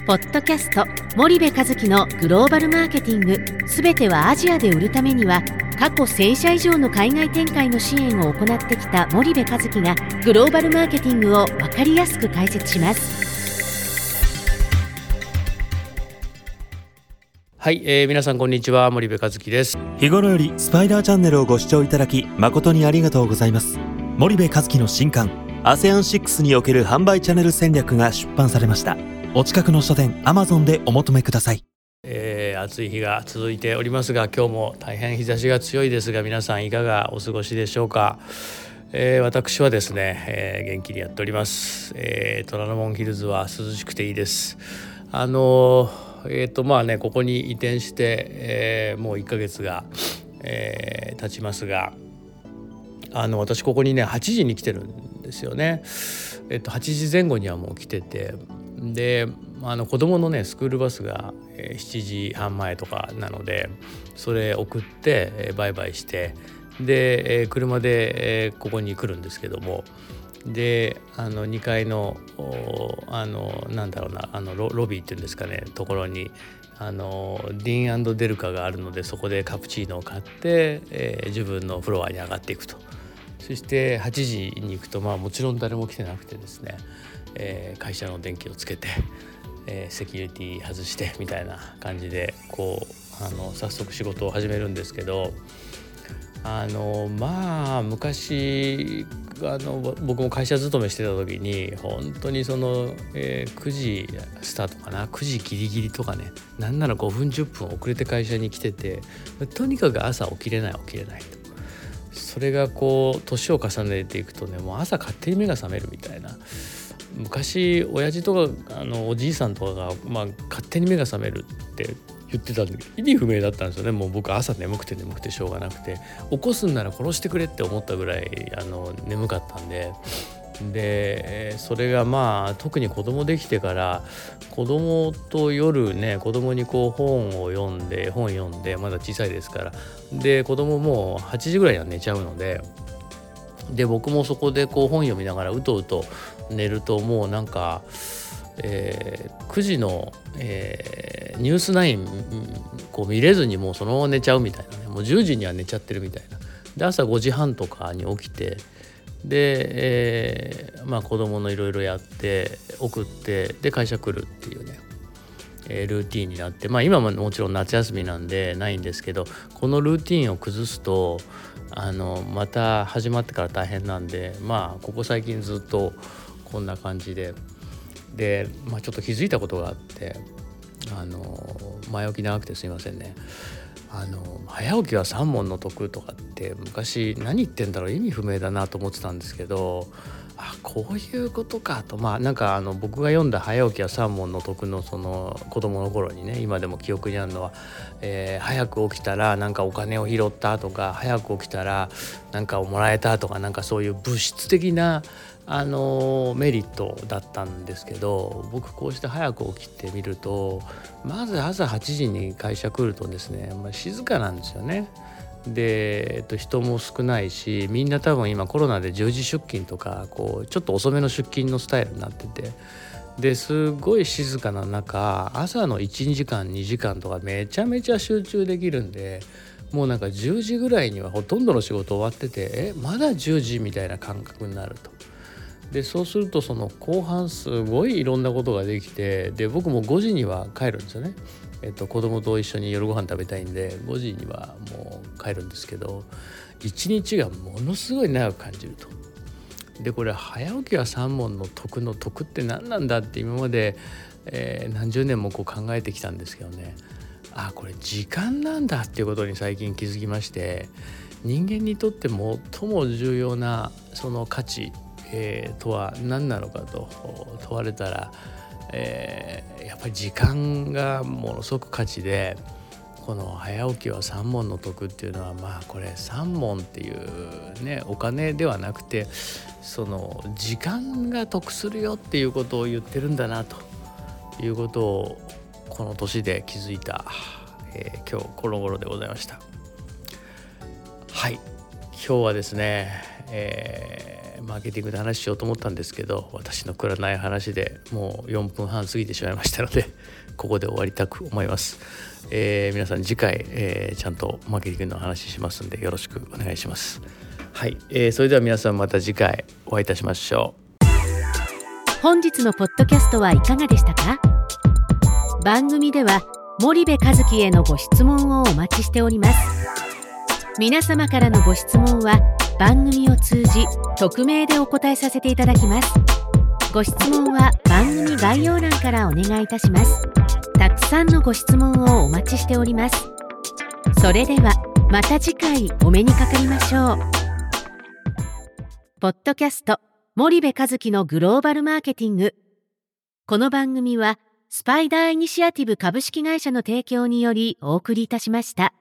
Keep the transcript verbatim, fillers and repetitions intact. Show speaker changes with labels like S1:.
S1: ポッドキャスト森部一樹のグローバルマーケティング、すべてはアジアで売るためには、過去せんしゃ以上の海外展開の支援を行ってきた森部一樹がグローバルマーケティングを分かりやすく解説します。
S2: はい、えー、皆さんこんにちは、森部一樹です。
S3: 日頃よりスパイダーチャンネルをご視聴いただき誠にありがとうございます。森部一樹の新刊 アセアンシックス における販売チャンネル戦略が出版されました。お近くの書店 アマゾン でお求めください。
S2: えー、暑い日が続いておりますが、今日も大変日差しが強いですが、皆さんいかがお過ごしでしょうか。えー、私はですね、えー、元気にやっております。えー、虎ノ門ヒルズは涼しくていいです。あのー、えーとまあねここに移転して、えー、もういっかげつが、えー、経ちますが、あの私ここにねはちじに来てるんですよね。えっとはちじぜん後にはもう来てて、であの子供のねスクールバスがしちじはんまえとかなので、それ送ってバイバイして、で車でここに来るんですけども、であのにかいのあのなんだろうなあの ロ, ロビーっていうんですかね、ところにあのディーン&デルカがあるので、そこでカプチーノを買って、えー、自分のフロアに上がっていくと。そしてはちじに行くと、まあもちろん誰も来てなくてですね、えー、会社の電気をつけて、えー、セキュリティ外してみたいな感じでこうあの早速仕事を始めるんですけど、あのまあ昔あの僕も会社勤めしてた時に本当にその、えー、くじスタートかな、くじギリギリとかね、なんならごふんじゅっぷん遅れて会社に来てて、とにかく朝起きれない起きれないと。それがこう年を重ねていくとね、もう朝勝手に目が覚めるみたいな。昔親父とかあのおじいさんとかが、まあ、勝手に目が覚めるって言ってたんだけど、意味不明だったんですよね。もう僕朝眠くて眠くてしょうがなくて、起こすんなら殺してくれって思ったぐらいあの眠かったんで、でそれがまあ特に子供できてから、子供と夜ね子供にこう本を読んで本読んでまだ小さいですから、で子供もうはちじぐらいには寝ちゃうので、で僕もそこでこう本読みながらうとうと寝ると、もうなんか、えー、くじの、えー、ニュースナインこう見れずにもうそのまま寝ちゃうみたいなね、もうじゅうじには寝ちゃってるみたいな。で朝ごじはんとかに起きて、で、えー、まあ子供のいろいろやって送って、で会社来るっていうね、えー、ルーティーンになって、まあ今ももちろん夏休みなんでないんですけど、このルーティーンを崩すとあのまた始まってから大変なんで、まあここ最近ずっとこんな感じで、で、まあ、ちょっと気づいたことがあって、あの前置き長くてすいませんね。あの早起きは三問の得とかって昔何言ってんだろう、意味不明だなと思ってたんですけど、あこういうことかと。まあなんかあの僕が読んだ早起きは三問の得のその子供の頃にね、今でも記憶にあるのは、えー、早く起きたらなんかお金を拾ったとか、早く起きたらなんかをもらえたとか、なんかそういう物質的なあのメリットだったんですけど、僕こうして早く起きてみると、まず朝はちじに会社来るとですね、まあ、静かなんですよね。で、えっと、人も少ないし、みんな多分今コロナでじゅうじ出勤とかこうちょっと遅めの出勤のスタイルになってて、ですごい静かな中、朝のいちじかんにじかんとかめちゃめちゃ集中できるんで、もうなんかじゅうじぐらいにはほとんどの仕事終わってて、えまだじゅうじみたいな感覚になると。でそうするとその後半すごいいろんなことができて、で僕もごじには帰るんですよね。えっと子供と一緒に夜ご飯食べたいんでごじにはもう帰るんですけど、一日がものすごい長く感じると。でこれ早起きは三問の得の得って何なんだって今まで、えー、何十年もこう考えてきたんですけどね、あこれ時間なんだっていうことに最近気づきまして、人間にとって最も重要なその価値、えー、とは何なのかと問われたら、えー、やっぱり時間がものすごく価値で、この早起きは三問の得っていうのは、まあこれ三問っていうねお金ではなくて、その時間が得するよっていうことを言ってるんだなということをこの年で気づいた、えー、今日この頃でございました。はい、今日はですね、えーー、マーケティングで話しようと思ったんですけど、私のくらない話でもうよんぷんはん過ぎてしまいましたのでここで終わりたく思います。えー、皆さん次回、えー、ちゃんとマーケティングの話しますんでよろしくお願いします。はい、えー、それでは皆さんまた次回お会いいたしましょ
S1: う。本日のポッドキャストはいかがでしたか？番組では森部一樹へのご質問をお待ちしております。皆様からのご質問は番組を通じ匿名でお答えさせていただきます。ご質問は番組概要欄からお願いいたします。たくさんのご質問をお待ちしております。それではまた次回お目にかかりましょう。ポッドキャスト森部一樹のグローバルマーケティング。この番組はスパイダーイニシアティブ株式会社の提供によりお送りいたしました。